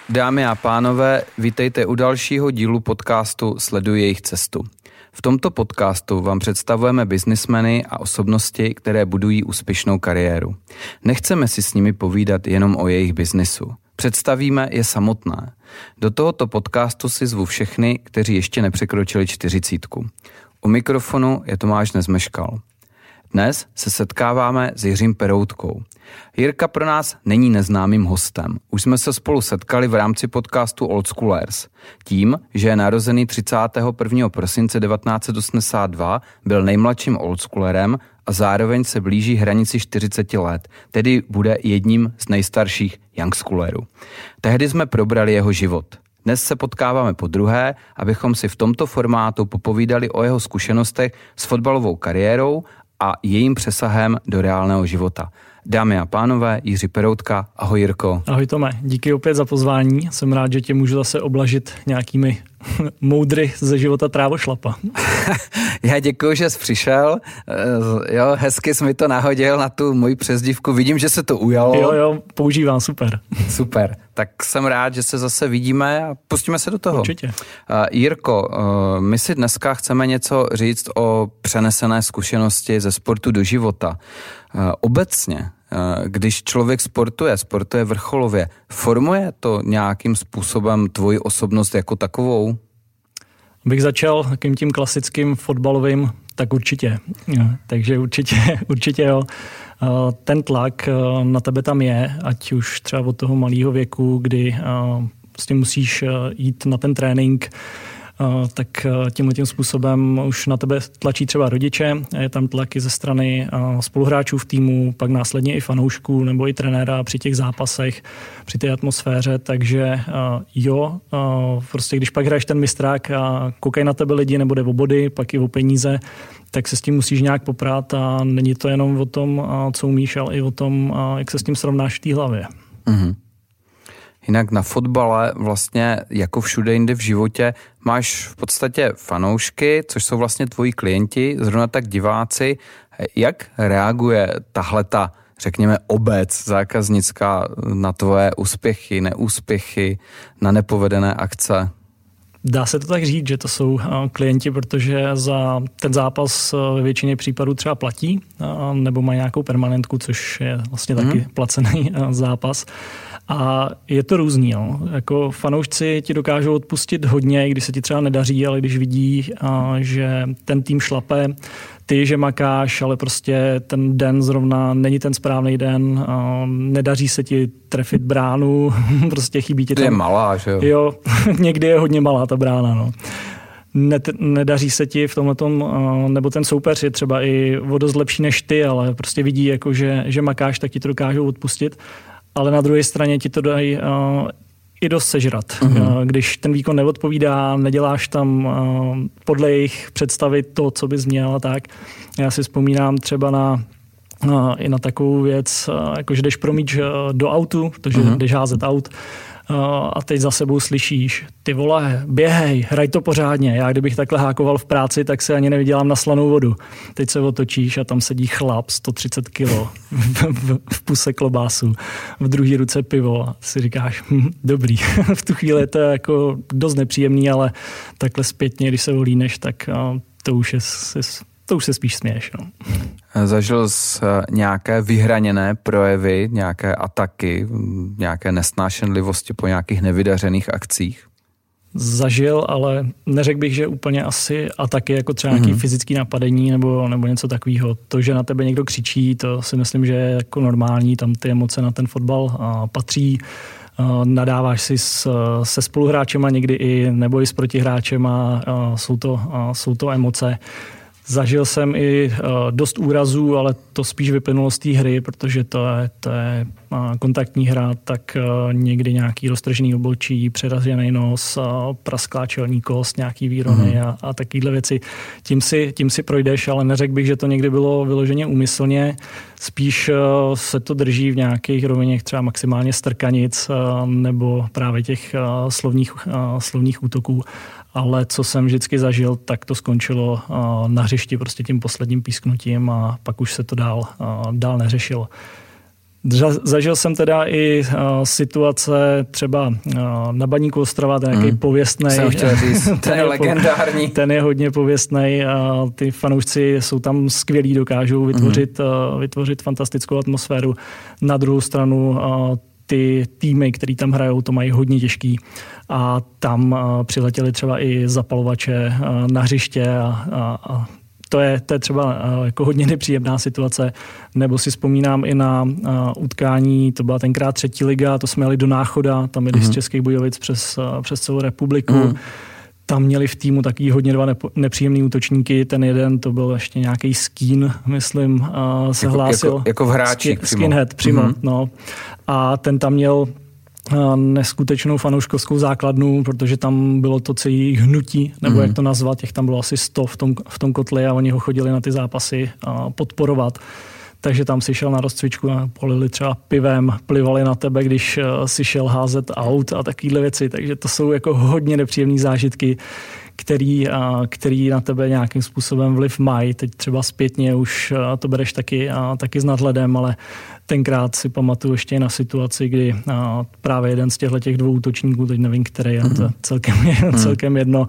Dámy a pánové, vítejte u dalšího dílu podcastu Sleduj jejich cestu. V tomto podcastu vám představujeme biznismeny a osobnosti, které budují úspěšnou kariéru. Nechceme si s nimi povídat jenom o jejich biznisu. Představíme je samotné. Do tohoto podcastu si zvu všechny, kteří ještě nepřekročili 40. U mikrofonu je Tomáš Nezmeškal. Dnes se setkáváme s Jiřím Peroutkou. Jirka pro nás není neznámým hostem. Už jsme se spolu setkali v rámci podcastu Old Schoolers. Tím, že je narozený 31. prosince 1982, byl nejmladším oldschoolerem a zároveň se blíží hranici 40 let, tedy bude jedním z nejstarších youngschoolerů. Tehdy jsme probrali jeho život. Dnes se potkáváme podruhé, abychom si v tomto formátu popovídali o jeho zkušenostech s fotbalovou kariérou a jejím přesahem do reálného života. Dámy a pánové, Jiří Peroutka, ahoj Jirko. Ahoj Tome, díky opět za pozvání. Jsem rád, že tě můžu zase oblažit nějakými moudry ze života trávošlapa. Já děkuji, že jsi přišel. Jo, hezky jsi mi to nahodil na tu moji přezdívku. Vidím, že se to ujalo. Jo, používám, super. Super, tak jsem rád, že se zase vidíme a pustíme se do toho. Určitě. Jirko, my si dneska chceme něco říct o přenesené zkušenosti ze sportu do života. Obecně, když člověk sportuje vrcholově, formuje to nějakým způsobem tvoji osobnost jako takovou? Bych začal takým tím klasickým fotbalovým, tak určitě. Takže určitě jo. Ten tlak na tebe tam je, ať už třeba od toho malého věku, kdy prostě musíš jít na ten trénink, tak tímhle způsobem už na tebe tlačí třeba rodiče, je tam tlak i ze strany spoluhráčů v týmu, pak následně i fanoušků nebo i trenéra při těch zápasech, při té atmosféře, takže prostě když pak hraješ ten mistrák a koukají na tebe lidi nebo jde o body, pak i o peníze, tak se s tím musíš nějak poprat a není to jenom o tom, co umíš, ale i o tom, jak se s tím srovnáš v té hlavě. Mm-hmm. Jinak na fotbale vlastně jako všude jinde v životě máš v podstatě fanoušky, což jsou vlastně tvoji klienti, zrovna tak diváci. Jak reaguje tahleta, řekněme, obec zákaznická na tvoje úspěchy, neúspěchy, na nepovedené akce? Dá se to tak říct, že to jsou klienti, protože za ten zápas ve většině případů třeba platí, nebo mají nějakou permanentku, což je vlastně taky placený zápas. A je to různý. Jo. Jako fanoušci ti dokážou odpustit hodně, když se ti třeba nedaří, ale když vidí, že ten tým šlape, ty, že makáš, ale prostě ten den zrovna není ten správný den, nedaří se ti trefit bránu, prostě chybí ti tam. Je malá, že jo? Jo, někdy je hodně malá ta brána, no. Nedaří se ti v tomhletom, nebo ten soupeř je třeba i o dost lepší než ty, ale prostě vidí, jako že makáš, tak ti to dokážou odpustit. Ale na druhé straně ti to dají i dost sežrat. Když ten výkon neodpovídá, neděláš tam podle jejich představy to, co bys měl, tak já si vzpomínám třeba i na takovou věc, jako že jdeš pro míč do autu, protože jdeš házet aut, a teď za sebou slyšíš, ty vole, běhej, hraj to pořádně. Já kdybych takhle hákoval v práci, tak se ani nevydělám na slanou vodu. Teď se otočíš a tam sedí chlap 130 kilo v puse klobásu, v druhé ruce pivo a si říkáš, dobrý. V tu chvíli to je jako dost nepříjemný, ale takhle zpětně, když se olíneš, tak to už se spíš směješ. No. Zažil jsi nějaké vyhraněné projevy, nějaké ataky, nějaké nesnášenlivosti po nějakých nevydařených akcích? Zažil, ale neřekl bych, že úplně asi ataky jako třeba nějaké fyzické napadení nebo něco takového. To, že na tebe někdo křičí, to si myslím, že je jako normální, tam ty emoce na ten fotbal patří. Nadáváš si se spoluhráčema někdy i nebo i s protihráčema, jsou to emoce. Zažil jsem i dost úrazů, ale to spíš vyplynulo z té hry, protože to je kontaktní hra, tak někdy nějaký roztržený obočí, přeražený nos, prasklá čelní kost, nějaký výrony a takovéhle věci. Tím si projdeš, ale neřekl bych, že to někdy bylo vyloženě úmyslně. Spíš se to drží v nějakých roviněch třeba maximálně strkanic nebo právě těch slovních útoků. Ale co jsem vždycky zažil, tak to skončilo na hřišti prostě tím posledním písknutím a pak už se to dál neřešilo. Zažil jsem teda i situace třeba na Baníku Ostrava, ten nějaký pověstnej. Jsem chtěl říct, ten je legendární. Ten je hodně pověstnej. Ty fanoušci jsou tam skvělí, dokážou vytvořit fantastickou atmosféru. Na druhou stranu ty týmy, který tam hrajou, to mají hodně těžký. A tam přiletěli třeba i zapalovače na hřiště a to je třeba jako hodně nepříjemná situace. Nebo si vzpomínám i na utkání, to byla tenkrát 3. liga, to jsme jeli do Náchoda, tam jeli z Českých Budějovic přes celou republiku. Tam měli v týmu taky hodně 2 nepříjemný útočníky. Ten jeden, to byl ještě nějaký Skín, myslím, se hlásil. Jako v hráči. Skinhead přímo, no. A ten tam měl neskutečnou fanouškovskou základnu, protože tam bylo to celé hnutí, nebo jak to nazvat, těch tam bylo asi 100 v tom kotli a oni ho chodili na ty zápasy podporovat. Takže tam si šel na rozcvičku a polili třeba pivem, plivali na tebe, když si šel házet aut a takovéhle věci. Takže to jsou jako hodně nepříjemné zážitky, který na tebe nějakým způsobem vliv mají. Teď třeba zpětně už to bereš taky s nadhledem, ale tenkrát si pamatuju ještě na situaci, kdy právě jeden z těch 2 útočníků, teď nevím, který, to je celkem jedno,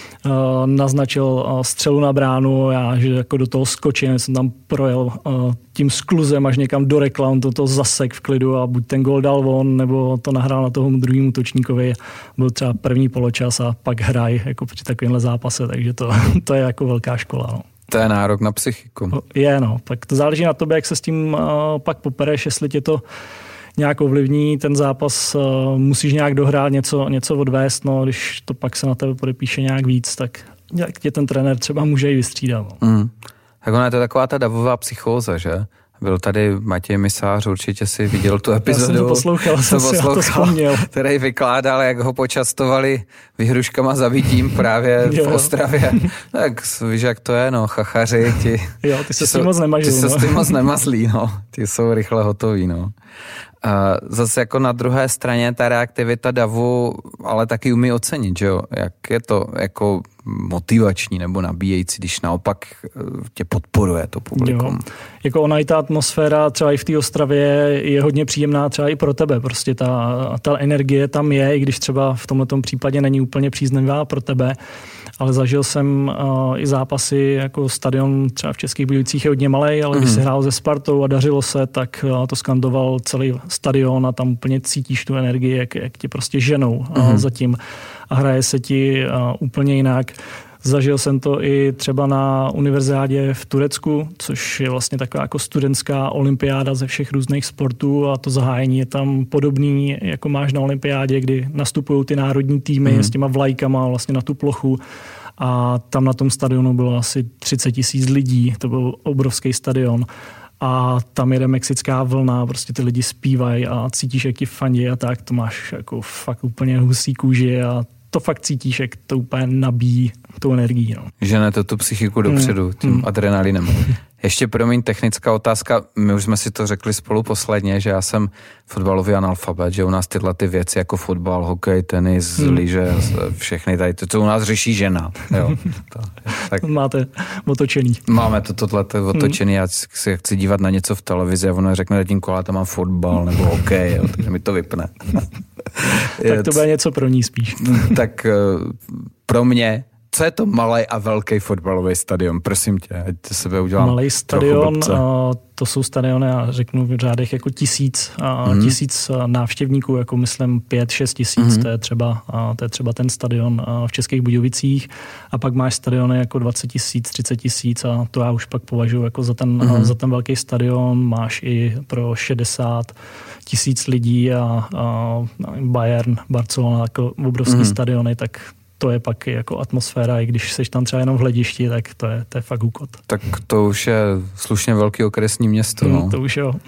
naznačil střelu na bránu, já že jako do toho skočím, jsem tam projel tím skluzem až někam do reklam, to zasek v klidu a buď ten gól dal on, nebo to nahrál na toho druhému útočníkovi. Byl třeba první poločas a pak hraj jako při takovémhle zápase, takže to je jako velká škola. No. To je nárok na psychiku. Tak to záleží na tobě, jak se s tím pak popereš, jestli tě to nějak ovlivní, ten zápas musíš nějak dohrát, něco odvést, no, když to pak se na tebe podepíše nějak víc, tak tě ten trenér třeba může i vystřídat. No. Tak ona je to taková ta davová psychóza, že? Byl tady Matěj Misář, určitě si viděl tu epizodu. Já jsem to poslouchal, který vykládal, jak ho počastovali vyhruškama zabitím právě v Ostravě. Tak víš, jak to je, no, chachaři. Ty se s tím moc nemažou. Ty se s tím moc nemazlí, no. Ty jsou rychle hotoví, no. A zase jako na druhé straně ta reaktivita davu ale taky umí ocenit, že jo? Jak je to jako motivační nebo nabíjející, když naopak tě podporuje to publikum. Jako ona i ta atmosféra třeba i v té Ostravě je hodně příjemná třeba i pro tebe. Prostě ta energie tam je, i když třeba v tomto případě není úplně příznivá pro tebe. Ale zažil jsem i zápasy, jako stadion třeba v Českých Budějovicích je hodně malej, ale když se hrál se Spartou a dařilo se, tak to skandoval celý stadion a tam úplně cítíš tu energii, jak tě prostě ženou zatím a hraje se ti úplně jinak. Zažil jsem to i třeba na univerziádě v Turecku, což je vlastně taková jako studentská olympiáda ze všech různých sportů a to zahájení je tam podobný, jako máš na olympiádě, kdy nastupují ty národní týmy s těma vlajkama vlastně na tu plochu a tam na tom stadionu bylo asi 30 000 lidí, to byl obrovský stadion. A tam jede mexická vlna, prostě ty lidi zpívají a cítíš, jak ti fandí a tak, to máš jako fakt úplně husí kůži a to fakt cítíš, jak to úplně nabíjí tou energií. No. Žene to tu psychiku dopředu, tím adrenalinem. Ještě promiň, technická otázka, my už jsme si to řekli spolu posledně, že já jsem fotbalový analfabet, že u nás tyhle ty věci jako fotbal, hokej, tenis, lyže, všechny tady, to u nás řeší žena. Jo. Tak. Máte otočený. Máme tohleto otočený, já si chci dívat na něco v televizi a ono řekne, tatínko, ale tam mám fotbal nebo hokej, jo, takže mi to vypne. Tak to bude něco pro ní spíš. Tak pro mě, co je to malý a velký fotbalový stadion? Prosím tě, ať to sebe udělám. Malý stadion, to jsou stadiony, já řeknu v řádech jako 1000 návštěvníků, jako myslím 5-6 tisíc, to je třeba ten stadion v Českých Budějovicích. A pak máš stadiony jako 20 000, 30 000 a to já už pak považuji jako za ten velký stadion. Máš i pro 60 000 lidí a Bayern, Barcelona, jako obrovský stadiony, tak to je pak jako atmosféra, i když seš tam třeba jenom v hledišti, tak to je fakt úkot. Tak to už je slušně velký okresní město. No. To už jo.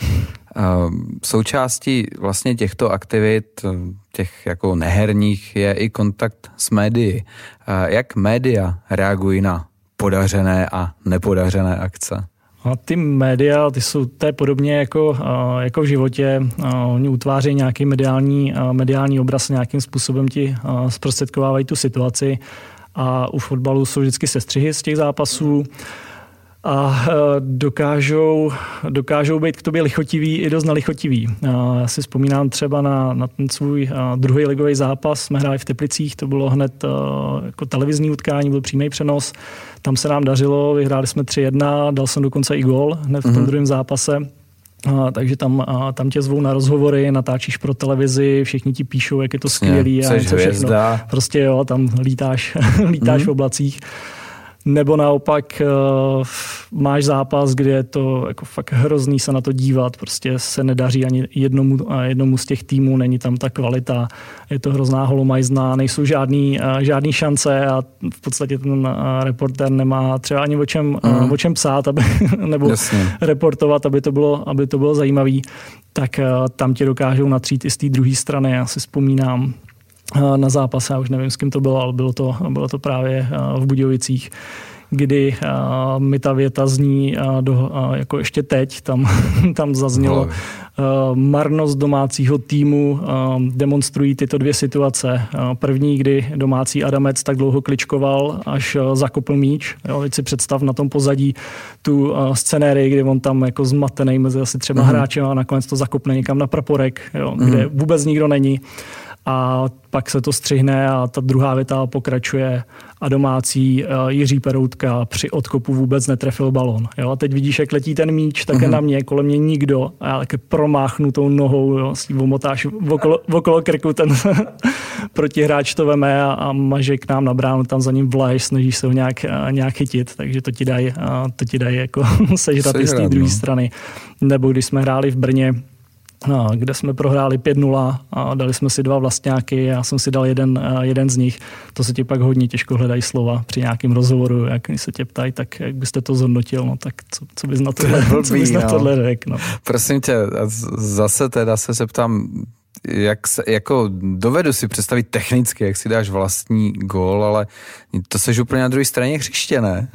Součástí vlastně těchto aktivit, těch jako neherních, je i kontakt s médií. Jak média reagují na podařené a nepodařené akce? A ty média, to je podobně jako v životě. Oni utvářejí nějaký mediální obraz, nějakým způsobem ti zprostředkovávají tu situaci a u fotbalu jsou vždycky sestřihy z těch zápasů. a dokážou být k tobě lichotiví i dost nelichotiví. Já si vzpomínám třeba na ten svůj druhý ligový zápas, jsme hráli v Teplicích, to bylo hned jako televizní utkání, byl přímý přenos, tam se nám dařilo, vyhráli jsme 3-1, dal jsem dokonce i gól hned v tom druhém zápase. Takže tam tě zvou na rozhovory, natáčíš pro televizi, všichni ti píšou, jak je to skvělý a něco všechno. Prostě jo, tam lítáš v oblacích. Nebo naopak máš zápas, kde je to jako fakt hrozný se na to dívat, prostě se nedaří ani jednomu z těch týmů, není tam ta kvalita, je to hrozná holomajzna, nejsou žádný šance a v podstatě ten reportér nemá třeba ani o čem psát, nebo reportovat, aby to bylo zajímavý, tak tam tě dokážou natřít i z té druhé strany. Já si vzpomínám na zápas, já už nevím, s kým to bylo, ale bylo to právě v Budějovicích, kdy mi ta věta zní jako ještě teď, tam zaznělo marnost domácího týmu, demonstrují tyto dvě situace. První, kdy domácí Adamec tak dlouho kličkoval, až zakopl míč. Jo, teď si představ na tom pozadí tu scenérii, kdy on tam jako zmatený mezi asi třeba hráčem a nakonec to zakopne někam na praporek, jo, kde vůbec nikdo není. A pak se to střihne a ta druhá věta pokračuje a domácí Jiří Peroutka při odkopu vůbec netrefil balon. Jo? A teď vidíš, jak letí ten míč, také na mě, kolem mě nikdo a já také promáchnu tou nohou, jo? S tím omotáš okolo krku, ten protihráč to veme a maže k nám na bránu, tam za ním vlaješ, snažíš se ho nějak chytit, takže to ti dají jako sežrat i z té druhé strany. Nebo když jsme hráli v Brně, kde jsme prohráli 5-0 a dali jsme si 2 vlastňáky, já jsem si dal jeden z nich. To se ti pak hodně těžko hledají slova při nějakém rozhovoru, jak se tě ptají, tak jak byste to zhodnotil, no tak co bys na tohle řekl. No. Prosím tě, zase se ptám, jako dovedu si představit technicky, jak si dáš vlastní gól, ale to seš úplně na druhé straně hřiště, ne?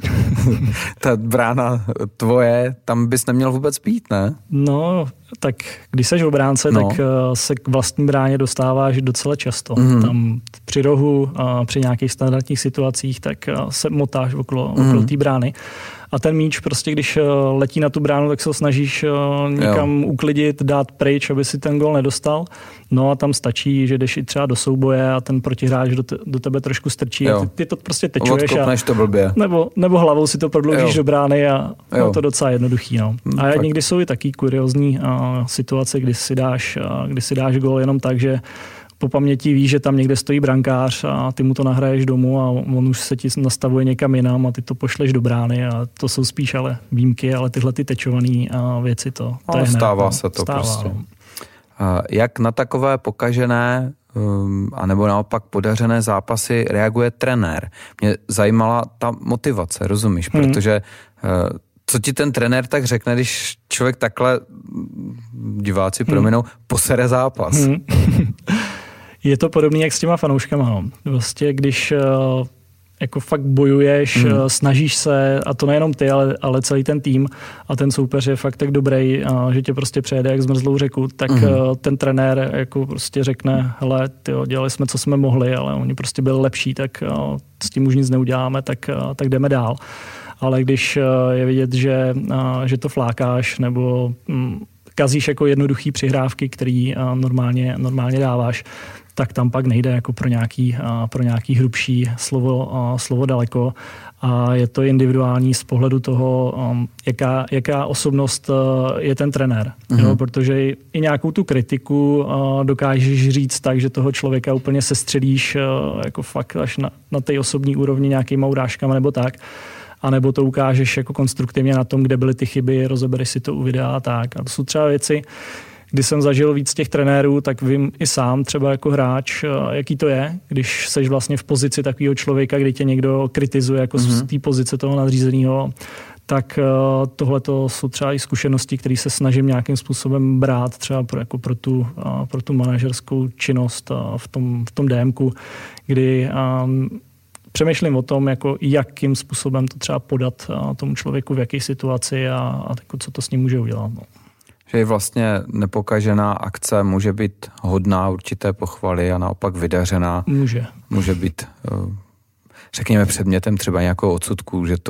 Ta brána tvoje, tam bys neměl vůbec být, ne? No, tak když seš obránce, tak se k vlastní bráně dostáváš docela často. Tam při rohu, při nějakých standardních situacích, tak se motáš okolo té brány. A ten míč prostě, když letí na tu bránu, tak se ho snažíš někam uklidit, dát pryč, aby si ten gól nedostal. No a tam stačí, že jdeš i třeba do souboje a ten protihráč do tebe trošku strčí. A ty to prostě tečuješ. Odkopneš to blbě. Nebo hlavou si to prodloužíš do brány a je to docela jednoduchý. No. A někdy jsou i taky kuriózní situace, kdy si dáš gól jenom tak, že po paměti víš, že tam někde stojí brankář a ty mu to nahraješ domů a on už se ti nastavuje někam jinam a ty to pošleš do brány a to jsou spíš ale výjimky, ale tyhle ty tečované věci to je hned. Stává se to prostě. No. Jak na takové pokažené anebo naopak podařené zápasy reaguje trenér? Mě zajímala ta motivace, rozumíš? Protože co ti ten trenér tak řekne, když člověk takhle, diváci prominou, posere zápas? Je to podobné jak s těma fanouškama. No. Vlastně když jako fakt bojuješ, snažíš se, a to nejenom ty, ale celý ten tým a ten soupeř je fakt tak dobrý, že tě prostě přejede jak zmrzlou řeku, tak ten trenér jako prostě řekne, hele, tyjo, dělali jsme, co jsme mohli, ale oni prostě byli lepší, tak s tím už nic neuděláme, tak jdeme dál. Ale když je vidět, že to flákáš nebo kazíš jako jednoduchý přihrávky, který normálně dáváš, tak tam pak nejde jako pro nějaký hrubší slovo daleko. A je to individuální z pohledu toho, jaká osobnost je ten trenér. Jo, protože i nějakou tu kritiku dokážeš říct tak, že toho člověka úplně sestřelíš jako fakt až na té osobní úrovni nějakýma urážkama nebo tak. A nebo to ukážeš jako konstruktivně na tom, kde byly ty chyby, rozebereš si to u videa a tak. A to jsou třeba věci, kdy jsem zažil víc těch trenérů, tak vím i sám třeba jako hráč, jaký to je, když seš vlastně v pozici takového člověka, kdy tě někdo kritizuje jako z té pozice toho nadřízeného, tak tohleto jsou třeba i zkušenosti, které se snažím nějakým způsobem brát třeba pro tu manažerskou činnost v tom DMku, kdy přemýšlím o tom, jako jakým způsobem to třeba podat tomu člověku v jaké situaci a jako co to s ním může udělat. No. Že vlastně nepokažená akce může být hodná určité pochvaly a naopak vydařená. Může být, řekněme, předmětem třeba nějakou odsudku, že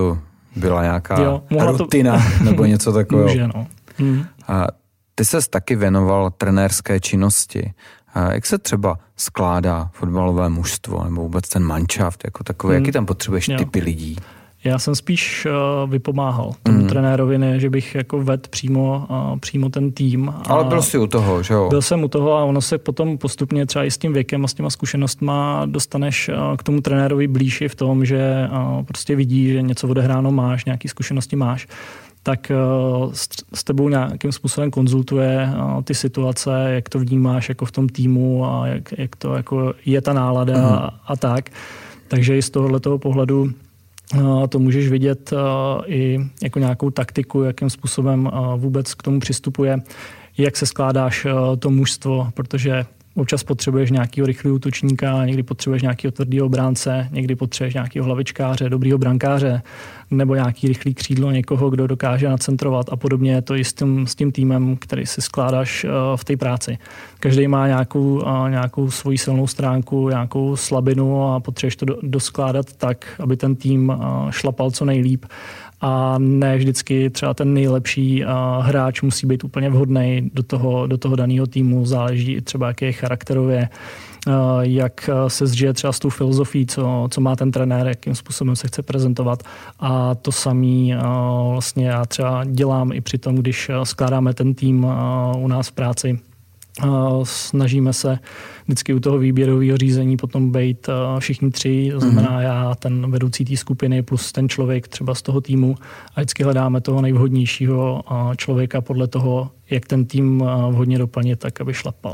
byla nějaká rutina nebo něco takového. Může, no. A ty ses taky věnoval trenérské činnosti. A jak se třeba skládá fotbalové mužstvo nebo vůbec ten manšaft jako takový? Jaký tam potřebuješ typy lidí? Já jsem spíš vypomáhal tomu trenérovi, ne, že bych jako vedl přímo ten tým. Ale byl jsi u toho, že jo? Byl jsem u toho a ono se potom postupně třeba i s tím věkem a s těma zkušenostma dostaneš k tomu trenérovi blíž i v tom, že prostě vidí, že něco odehráno máš, nějaké zkušenosti máš, tak s tebou nějakým způsobem konzultuje ty situace, jak to vnímáš jako v tom týmu a jak to jako je ta nálada a tak. Takže i z tohoto pohledu to můžeš vidět i jako nějakou taktiku, jakým způsobem vůbec k tomu přistupuje, jak se skládáš to mužstvo, protože občas potřebuješ nějakého rychlého útočníka, někdy potřebuješ nějakého tvrdého obránce, někdy potřebuješ nějakého hlavičkáře, dobrýho brankáře, nebo nějaký rychlý křídlo někoho, kdo dokáže nacentrovat a podobně. Je to i s tím týmem, který si skládáš v té práci. Každý má nějakou svoji silnou stránku, nějakou slabinu a potřebuješ to doskládat tak, aby ten tým šlapal co nejlíp. A ne vždycky třeba ten nejlepší hráč musí být úplně vhodný do toho daného týmu. Záleží i třeba, jaký je charakterově, jak se zžije třeba s tou filozofií, co má ten trenér, jakým způsobem se chce prezentovat. A to samé vlastně já třeba dělám i při tom, když skládáme ten tým u nás v práci. Snažíme se vždycky u toho výběrového řízení potom být všichni tři, to znamená já, ten vedoucí té skupiny plus ten člověk třeba z toho týmu a vždycky hledáme toho nejvhodnějšího člověka podle toho, jak ten tým vhodně doplnit, tak aby šlapal.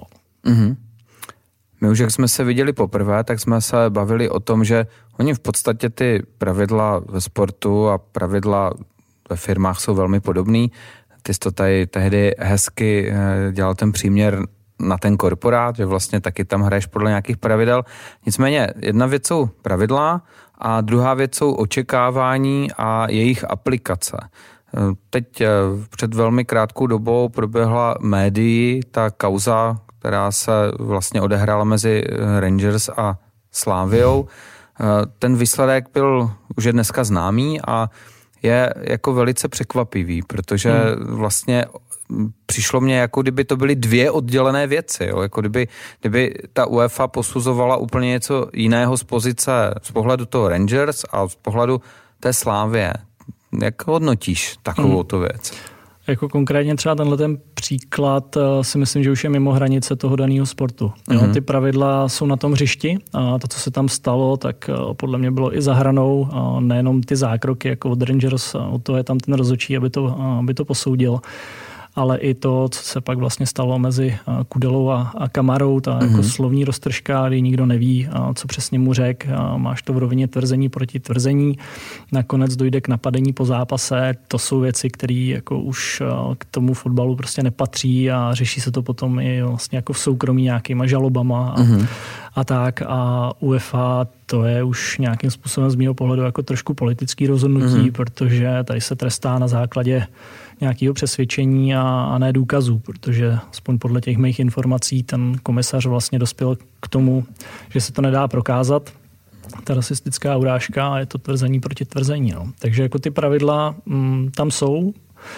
My už, jak jsme se viděli poprvé, tak jsme se bavili o tom, že oni v podstatě ty pravidla ve sportu a pravidla ve firmách jsou velmi podobný. Ty jsi to tady tehdy hezky dělal ten příměr na ten korporát, že vlastně taky tam hraješ podle nějakých pravidel. Nicméně jedna věc jsou pravidla a druhá věc jsou očekávání a jejich aplikace. Teď před velmi krátkou dobou proběhla médii ta kauza, která se vlastně odehrála mezi Rangers a Slaviou. Ten výsledek byl už je dneska známý a je jako velice překvapivý, protože vlastně přišlo mně, jako kdyby to byly dvě oddělené věci. Jo? Jako kdyby ta UEFA posuzovala úplně něco jiného z pozice, z pohledu toho Rangers a z pohledu té Slávie. Jak hodnotíš takovouto věc? Jako konkrétně třeba tenhle ten příklad si myslím, že už je mimo hranice toho daného sportu. Jo, ty pravidla jsou na tom hřišti a to, co se tam stalo, tak podle mě bylo i za hranou, nejenom ty zákroky jako od Rangers, od toho je tam ten rozhodčí, aby to posoudil, ale i to, co se pak vlastně stalo mezi Kudelou a Kamarou, ta jako slovní roztržka, kdy nikdo neví, co přesně mu řek. Máš to v rovině tvrzení proti tvrzení. Nakonec dojde k napadení po zápase. To jsou věci, které jako už k tomu fotbalu prostě nepatří a řeší se to potom i vlastně jako v soukromí nějakýma žalobama a tak. A UEFA to je už nějakým způsobem z mého pohledu jako trošku politický rozhodnutí, protože tady se trestá na základě nějakého přesvědčení a ne důkazů, protože aspoň podle těch mých informací ten komisař vlastně dospěl k tomu, že se to nedá prokázat, ta rasistická urážka a je to tvrzení proti tvrzení. No. Takže jako ty pravidla tam jsou,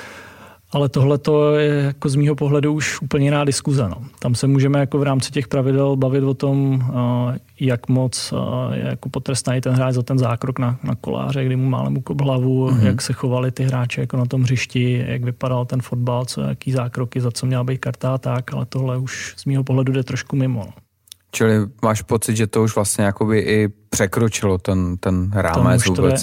ale tohle to je jako z mýho pohledu už úplně jiná diskuze. No. Tam se můžeme jako v rámci těch pravidel bavit o tom, jak moc je jako potrestaný ten hráč za ten zákrok na koláře, kdy mu málem ukop hlavu, jak se chovali ty hráči jako na tom hřišti, jak vypadal ten fotbal, jaký zákroky, za co měla být karta a tak, ale tohle už z mýho pohledu jde trošku mimo. No. Čili máš pocit, že to už vlastně jakoby i překročilo ten rámec vůbec?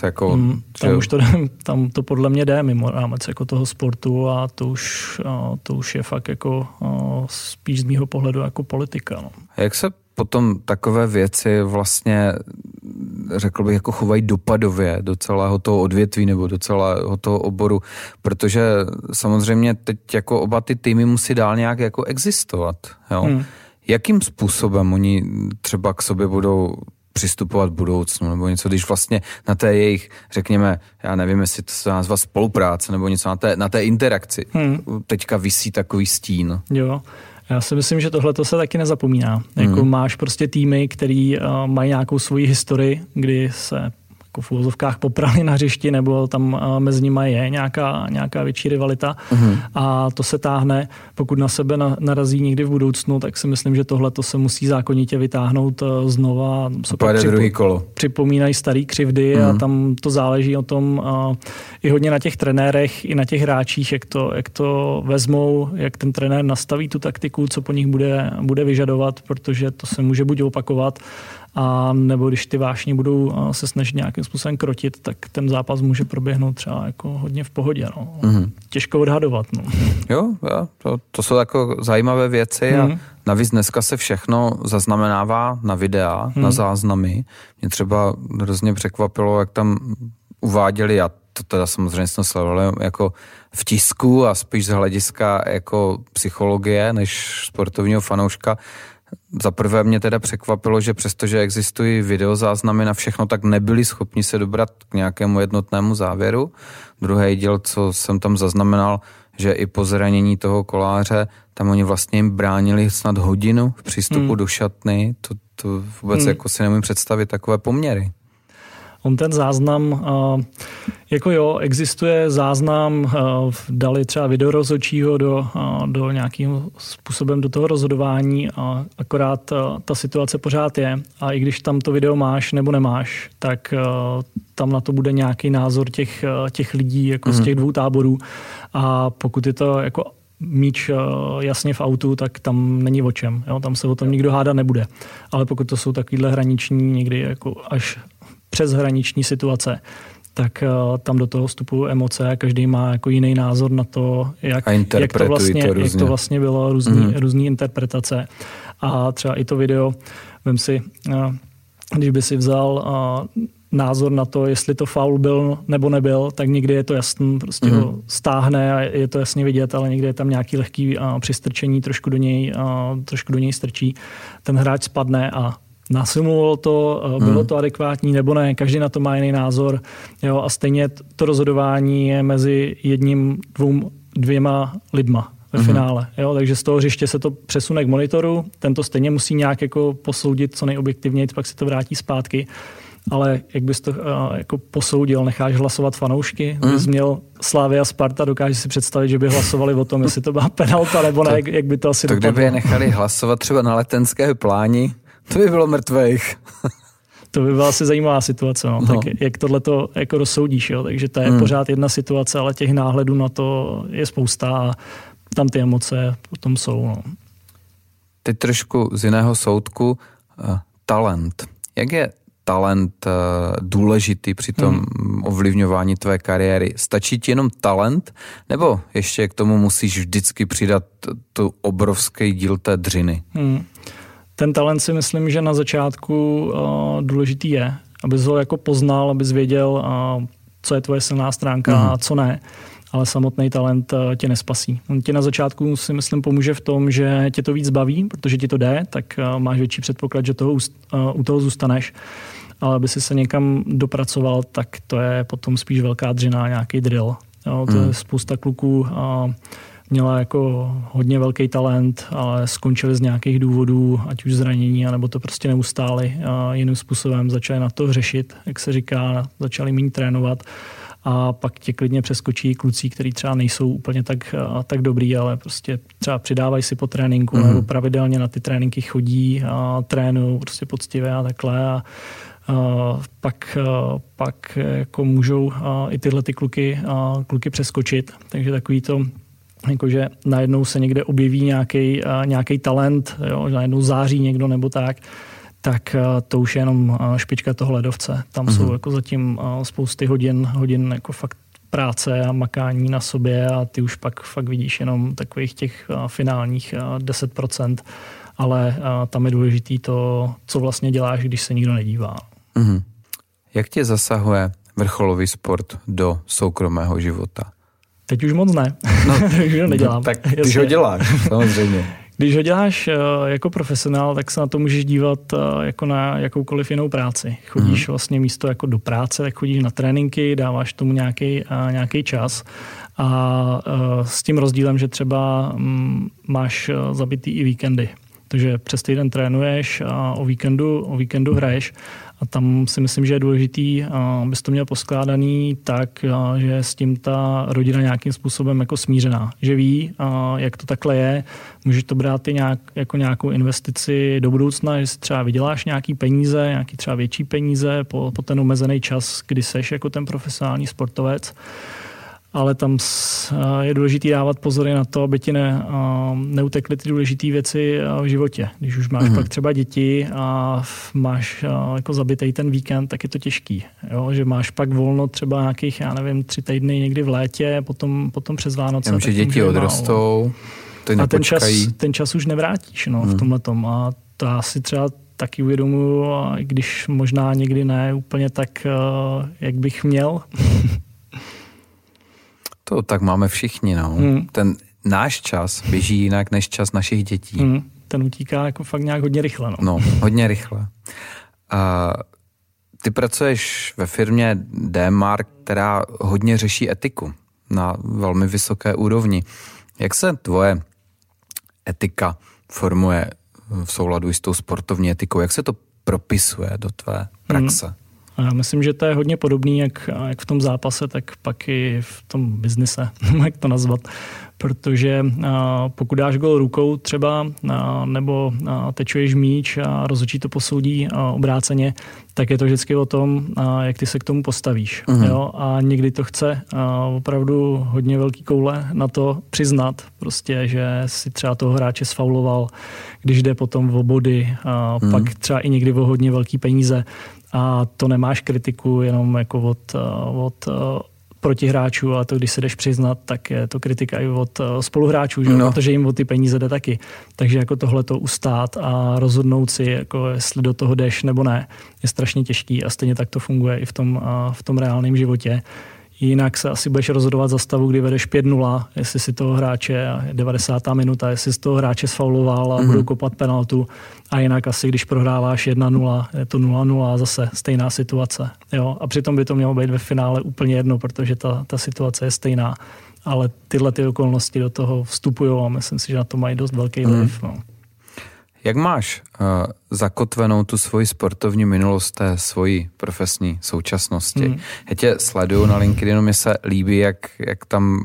Tam to podle mě jde mimo rámec jako toho sportu a to už je fakt jako spíš z mýho pohledu jako politika. No. Jak se potom takové věci vlastně, řekl bych, jako chovají dopadově do celého toho odvětví nebo do celého toho oboru, protože samozřejmě teď jako oba ty týmy musí dál nějak jako existovat, jo? Jakým způsobem oni třeba k sobě budou přistupovat v budoucnu, nebo něco, když vlastně na té jejich, řekněme, já nevím, jestli to se nazva spolupráce, nebo něco na té interakci. Teďka visí takový stín. Jo, já si myslím, že tohle to se taky nezapomíná. Jako máš prostě týmy, který mají nějakou svoji historii, kdy se jako v úvozovkách poprali na hřišti, nebo tam mezi nimi je nějaká větší rivalita a to se táhne. Pokud na sebe narazí někdy v budoucnu, tak si myslím, že tohle to se musí zákonitě vytáhnout znova. Druhý kolo. Připomínají starý křivdy a tam to záleží o tom i hodně na těch trenérech, i na těch hráčích, jak to vezmou, jak ten trenér nastaví tu taktiku, co po nich bude vyžadovat, protože to se může buď opakovat, a nebo když ty vášně budou se snažit nějakým způsobem krotit, tak ten zápas může proběhnout třeba jako hodně v pohodě. No. Těžko odhadovat. No. Jo, to jsou jako zajímavé věci a navíc dneska se všechno zaznamenává na videa, na záznamy. Mě třeba hrozně překvapilo, jak tam uváděli, já to teda samozřejmě jsem sledoval jako v tisku a spíš z hlediska jako psychologie než sportovního fanouška. Za prvé mě teda překvapilo, že přestože existují videozáznamy na všechno, tak nebyli schopni se dobrat k nějakému jednotnému závěru. Druhý díl, co jsem tam zaznamenal, že i po zranění toho Koláře, tam oni vlastně jim bránili snad hodinu v přístupu do šatny. To vůbec jako si nemůžu představit takové poměry. On ten záznam, jako jo, existuje záznam, dali třeba videorozhodčího do nějakým způsobem do toho rozhodování, a akorát ta situace pořád je. A i když tam to video máš nebo nemáš, tak tam na to bude nějaký názor těch lidí jako z těch dvou táborů. A pokud je to jako míč jasně v autu, tak tam není o čem. Jo? Tam se o tom nikdo hádat nebude. Ale pokud to jsou takovýhle hraniční, někdy jako až přeshraniční situace, tak tam do toho vstupují emoce a každý má jako jiný názor na to, jak to vlastně bylo, různý interpretace. A třeba i to video, vem si, když by si vzal názor na to, jestli to faul byl nebo nebyl, tak někdy je to jasný, prostě ho stáhne a je to jasně vidět, ale někdy je tam nějaký lehký přistrčení, trošku do něj strčí. Ten hráč spadne a nasimuloval to, bylo to adekvátní nebo ne, každý na to má jiný názor. Jo, a stejně to rozhodování je mezi dvěma lidma ve finále. Jo, takže z toho hřiště se to přesune k monitoru, ten to stejně musí nějak jako posoudit co nejobjektivněji, pak se to vrátí zpátky. Ale jak bys to jako posoudil, necháš hlasovat fanoušky? Bys měl Slavia Sparta, dokážeš si představit, že by hlasovali o tom, jestli to byla penalta nebo ne, jak by to asi dopadlo. Kdyby je nechali hlasovat třeba na Letenské pláni, to by bylo mrtvejch. To by byla asi zajímavá situace, no. Tak jak tohleto jako rozsoudíš, jo? Takže to je pořád jedna situace, ale těch náhledů na to je spousta a tam ty emoce potom jsou. No. Teď trošku z jiného soudku, talent. Jak je talent důležitý při tom ovlivňování tvé kariéry? Stačí ti jenom talent, nebo ještě k tomu musíš vždycky přidat tu obrovský díl té dřiny? Ten talent si myslím, že na začátku důležitý je, abys ho jako poznal, abys věděl, co je tvoje silná stránka a co ne. Ale samotný talent tě nespasí. On tě na začátku si myslím pomůže v tom, že tě to víc baví, protože ti to jde, tak máš větší předpoklad, že u toho zůstaneš. Ale aby si se někam dopracoval, tak to je potom spíš velká dřina, nějaký drill. Jo, to je spousta kluků měla jako hodně velký talent, ale skončili z nějakých důvodů, ať už zranění, nebo to prostě neustáli. Jiným způsobem začali na to řešit, jak se říká, začali méně trénovat a pak tě klidně přeskočí kluci, kteří třeba nejsou úplně tak dobrý, ale prostě třeba přidávají si po tréninku nebo pravidelně na ty tréninky chodí a trénují prostě poctivě a takhle a pak jako můžou i tyhle ty kluky přeskočit. Takže takový to, jakože najednou se někde objeví nějaký talent, jo, najednou září někdo nebo tak to už je jenom špička toho ledovce. Tam jsou jako zatím spousty hodin jako fakt práce a makání na sobě a ty už pak fakt vidíš jenom takových těch finálních 10%, ale tam je důležitý to, co vlastně děláš, když se nikdo nedívá. Jak tě zasahuje vrcholový sport do soukromého života? Teď už moc ne. Takže ho nedělám. Tak když ho děláš, samozřejmě. Když ho děláš jako profesionál, tak se na to můžeš dívat jako na jakoukoliv jinou práci. Chodíš vlastně místo jako do práce, tak chodíš na tréninky, dáváš tomu nějaký čas a s tím rozdílem, že třeba máš zabitý i víkendy. protože přes týden trénuješ a o víkendu hraješ. A tam si myslím, že je důležitý, abys to měl poskládaný tak, že s tím ta rodina nějakým způsobem jako smířená. Že ví, jak to takhle je. Můžeš to brát i jako nějakou investici do budoucna, že si třeba vyděláš nějaký peníze, nějaký třeba větší peníze po ten omezený čas, kdy seš jako ten profesionální sportovec. Ale tam je důležitý dávat pozory na to, aby ti neutekly ty důležité věci v životě. Když už máš pak třeba děti a máš jako zabitej ten víkend, tak je to těžký. Jo? Že máš pak volno třeba nějakých, 3 týdny někdy v létě, potom přes Vánoce. Že děti odrostou, a ten čas už nevrátíš v tomhletom. A to já si třeba taky uvědomuji, když možná někdy ne úplně tak, jak bych měl. To tak máme všichni, no. Ten náš čas běží jinak než čas našich dětí. Ten utíká jako fakt nějak hodně rychle, no. No, hodně rychle. Ty pracuješ ve firmě D-Mark, která hodně řeší etiku na velmi vysoké úrovni. Jak se tvoje etika formuje v souladu s tou sportovní etikou? Jak se to propisuje do tvé praxe? Já myslím, že to je hodně podobný, jak v tom zápase, tak pak i v tom biznise, jak to nazvat. Protože pokud dáš gól rukou třeba, nebo tečuješ míč a rozhodčí to posoudí obráceně, tak je to vždycky o tom, jak ty se k tomu postavíš. Jo? A někdy to chce opravdu hodně velký koule na to přiznat, prostě, že si třeba toho hráče sfauloval, když jde potom o body, pak třeba i někdy o hodně velký peníze. A to nemáš kritiku jenom jako od protihráčů, ale to, když se jdeš přiznat, tak je to kritika i od spoluhráčů, že? Protože jim o ty peníze jde taky. Takže jako tohle to ustát a rozhodnout si, jako jestli do toho jdeš nebo ne, je strašně těžký a stejně tak to funguje i v tom reálném životě. Jinak se asi budeš rozhodovat za stavu, kdy vedeš 5-0, jestli si toho hráče, 90. minuta, jestli si toho hráče sfauloval a budou kopat penaltu. A jinak asi, když prohráváš 1-0, je to 0-0 a zase stejná situace. Jo? A přitom by to mělo být ve finále úplně jedno, protože ta situace je stejná. Ale tyhle ty okolnosti do toho vstupují a myslím si, že na to mají dost velký vliv. No. Jak máš zakotvenou tu svoji sportovní minulost té svojí profesní současnosti? Já tě sleduju na LinkedInu, mi se líbí, jak tam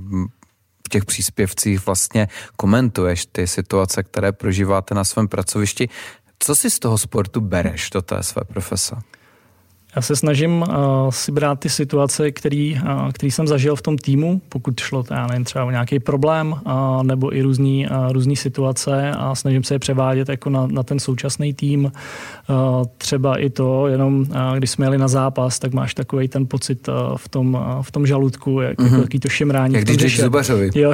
v těch příspěvcích vlastně komentuješ ty situace, které prožíváte na svém pracovišti. Co si z toho sportu bereš do té své profese? Já se snažím si brát ty situace, který jsem zažil v tom týmu, pokud šlo třeba o nějaký problém nebo i různý situace a snažím se je převádět jako na ten současný tým. Třeba i to, jenom když jsme jeli na zápas, tak máš takový ten pocit v tom žaludku, jaký to šimrání. Jak když jdeš zubařovi. Jo,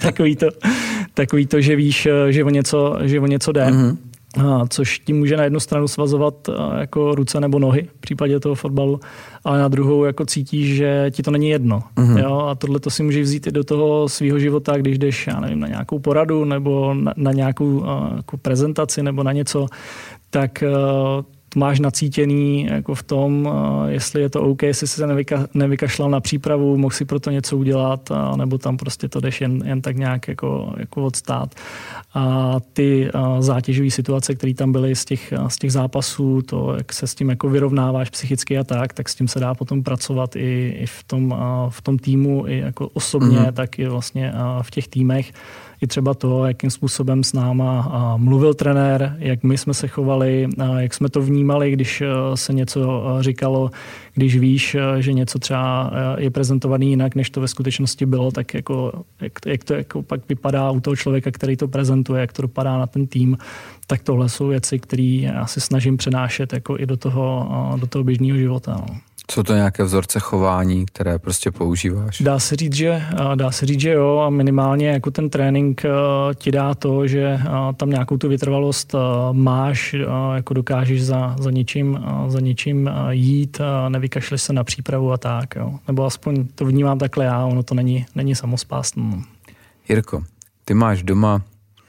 takový to, že víš, že o něco jde. Což tím může na jednu stranu svazovat jako ruce nebo nohy v případě toho fotbalu, ale na druhou jako cítíš, že ti to není jedno. Jo? A tohle to si můžeš vzít i do toho svého života, když jdeš, na nějakou poradu nebo na nějakou jako prezentaci nebo na něco, tak máš nacítěný jako v tom, jestli je to OK, jestli se nevykašlal na přípravu, mohl si pro to něco udělat, nebo tam prostě to jdeš jen tak nějak jako odstát. A ty zátěžové situace, které tam byly z těch zápasů, to, jak se s tím jako vyrovnáváš psychicky a tak s tím se dá potom pracovat i v tom týmu, i jako osobně, tak i vlastně v těch týmech. I třeba to, jakým způsobem s náma mluvil trenér, jak my jsme se chovali, jak jsme to vnímali, když se něco říkalo, když víš, že něco třeba je prezentovaný jinak, než to ve skutečnosti bylo, tak jako, jak to jako pak vypadá u toho člověka, který to prezentuje, jak to dopadá na ten tým, tak tohle jsou věci, které já si snažím přenášet jako i do toho běžného života. No. Jsou to nějaké vzorce chování, které prostě používáš? Dá se říct, že jo, a minimálně jako ten trénink ti dá to, že tam nějakou tu vytrvalost máš, jako dokážeš za něčím jít, nevykašleš se na přípravu a tak, jo. Nebo aspoň to vnímám takhle já, ono to není samospásné. Jirko, ty máš doma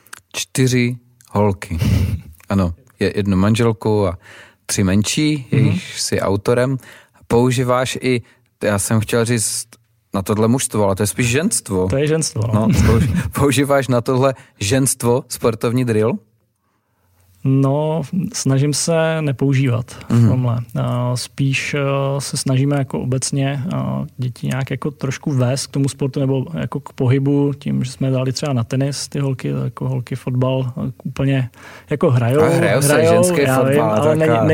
4 holky. Ano, jednu manželku a 3 menší, jejichž jsi autorem. Používáš i, já jsem chtěl říct na tohle mužstvo, ale to je spíš ženstvo. To je ženstvo, no. Používáš na tohle ženstvo sportovní drill? No, snažím se nepoužívat v tomhle. Spíš se snažíme jako obecně děti nějak jako trošku vést k tomu sportu nebo jako k pohybu, tím, že jsme dali třeba na tenis ty holky, jako holky fotbal úplně jako hrajou se ženský fotbal, vím, ale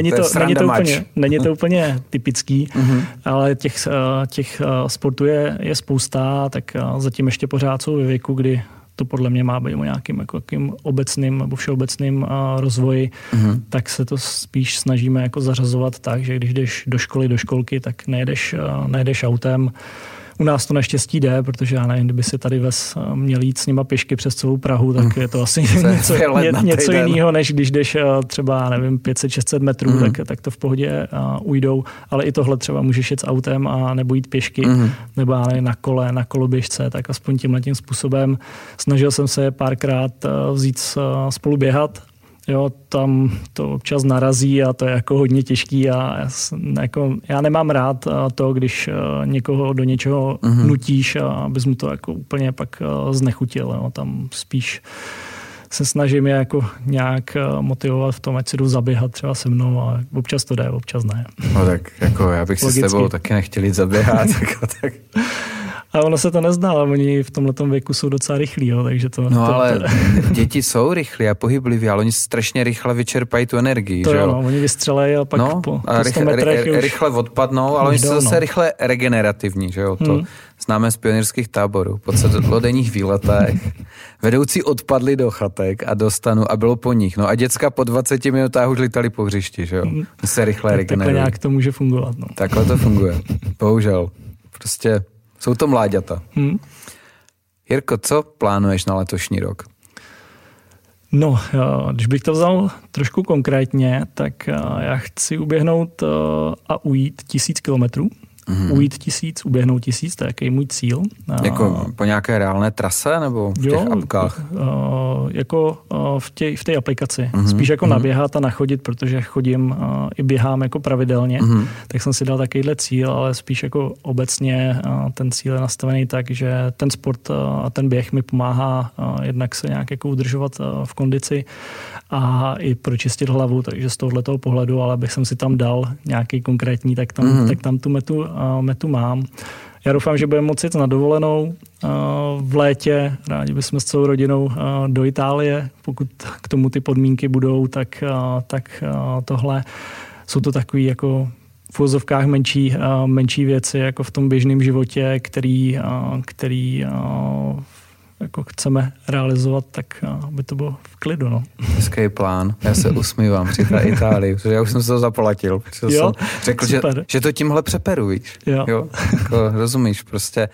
není to úplně typický, ale těch sportů je spousta, tak zatím ještě pořád jsou ve věku, kdy to podle mě má být o nějakým jako obecným nebo všeobecným rozvoji, tak se to spíš snažíme jako zařazovat tak, že když jdeš do školy, do školky, tak nejedeš autem. U nás to naštěstí jde, protože já nevím, kdyby si tady měl jít s nima pěšky přes celou Prahu, tak je to asi něco jiného, než když jdeš třeba, nevím, 500-600 metrů, tak to v pohodě ujdou, ale i tohle třeba můžeš jet s autem a nebo jít pěšky, nebo já nevím, na koloběžce, tak aspoň tímhletím způsobem. Snažil jsem se párkrát vzít spolu běhat. Jo, tam to občas narazí a to je jako hodně těžký a já nemám rád to, když někoho do něčeho nutíš, abys mu to jako úplně pak znechutil. Jo. Tam spíš se snažím je jako nějak motivovat v tom, ať si jdu zaběhat třeba se mnou a občas to jde, občas ne. No tak jako já bych si s tebou taky nechtěl jít zaběhat. tak. A ono se to nezdá, ale oni v tomhletom věku jsou docela rychlí, jo, takže to... No ale děti jsou rychlí a pohybliví, ale oni strašně rychle vyčerpají tu energii, to že jo? No, oni vystřelejí a pak po 100 metrech rychle odpadnou, ale oni jsou zase rychle regenerativní, že jo? To známe z pionýrských táborů. Po celodenních výletech vedoucí odpadli do chatek a do stanu a bylo po nich. No a děcka po 20 minutách už litali po hřišti, že jo? Se rychle regenerují. Takhle nějak to může fungovat, no. Takhle to funguje. Bohužel. Prostě jsou to mláďata. Jirko, co plánuješ na letošní rok? No, když bych to vzal trošku konkrétně, tak já chci uběhnout a ujít 1000 kilometrů. Ujít 1000, uběhnout 1000, to je jaký můj cíl. Jako po nějaké reálné trase nebo v těch apkách? Jako v té aplikaci. Spíš jako naběhat a nachodit, protože chodím i běhám jako pravidelně, tak jsem si dal takovýhle cíl, ale spíš jako obecně ten cíl je nastavený tak, že ten sport a ten běh mi pomáhá jednak se nějak jako udržovat v kondici a i pročistit hlavu, takže z tohoto pohledu, ale abych jsem si tam dal nějaký konkrétní, tak tam tu metu mám. Já doufám, že budeme moci jít na dovolenou v létě. Rádi bychom s celou rodinou do Itálie. Pokud k tomu ty podmínky budou, tak tohle jsou to takový jako v uvozovkách menší věci jako v tom běžném životě, který jako chceme realizovat, tak aby to bylo v klidu. No. Hezký plán. Já se usmívám při té Itálii, protože já už jsem se to zaplatil. Jo? Jsem řekl, že to tímhle přeperu, víš? Jo? Jako, rozumíš, prostě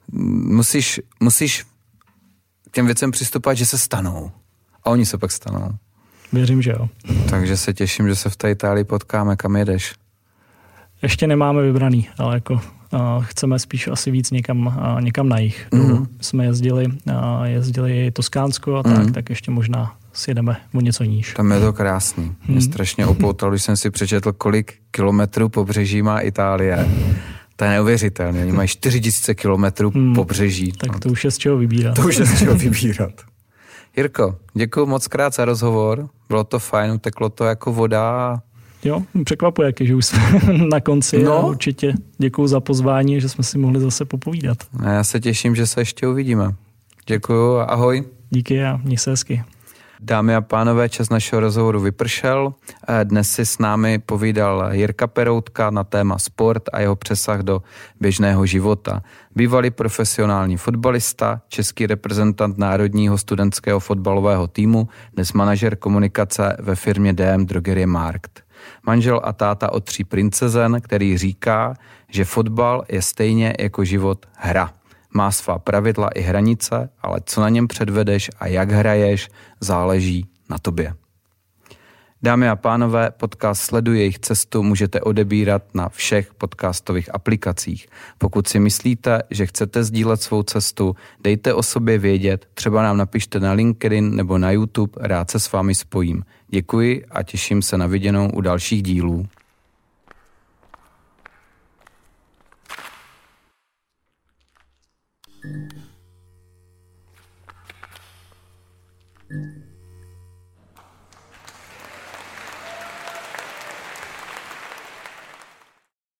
musíš k těm věcem přistupovat, že se stanou. A oni se pak stanou. Věřím, že jo. Takže se těším, že se v té Itálii potkáme. Kam jedeš? Ještě nemáme vybraný, ale jako chceme spíš asi víc někam na jih. Jsme jezdili Toskánsko a tak ještě možná sjedeme o něco níž. Tam je to krásný. Mě strašně opoutalo, když jsem si přečetl, kolik kilometrů pobřeží má Itálie. To je neuvěřitelné. Oni mají 4000 kilometrů pobřeží. Tak to už je z čeho vybírat. Jirko, děkuji moc krát za rozhovor. Bylo to fajn, uteklo to jako voda. Jo, překvapuje, že už jsme na konci. No. A určitě děkuji za pozvání, že jsme si mohli zase popovídat. A já se těším, že se ještě uvidíme. Děkuji a ahoj. Díky a měj se hezky. Dámy a pánové, čas našeho rozhovoru vypršel. Dnes si s námi povídal Jirka Peroutka na téma sport a jeho přesah do běžného života. Bývalý profesionální fotbalista, český reprezentant národního studentského fotbalového týmu, dnes manažer komunikace ve firmě DM Drogerie Markt. Manžel a táta od 3 princezen, který říká, že fotbal je stejně jako život hra. Má svá pravidla i hranice, ale co na něm předvedeš a jak hraješ, záleží na tobě. Dámy a pánové, podcast Sleduj jejich cestu můžete odebírat na všech podcastových aplikacích. Pokud si myslíte, že chcete sdílet svou cestu, dejte o sobě vědět, třeba nám napište na LinkedIn nebo na YouTube, rád se s vámi spojím. Děkuji a těším se na viděnou u dalších dílů.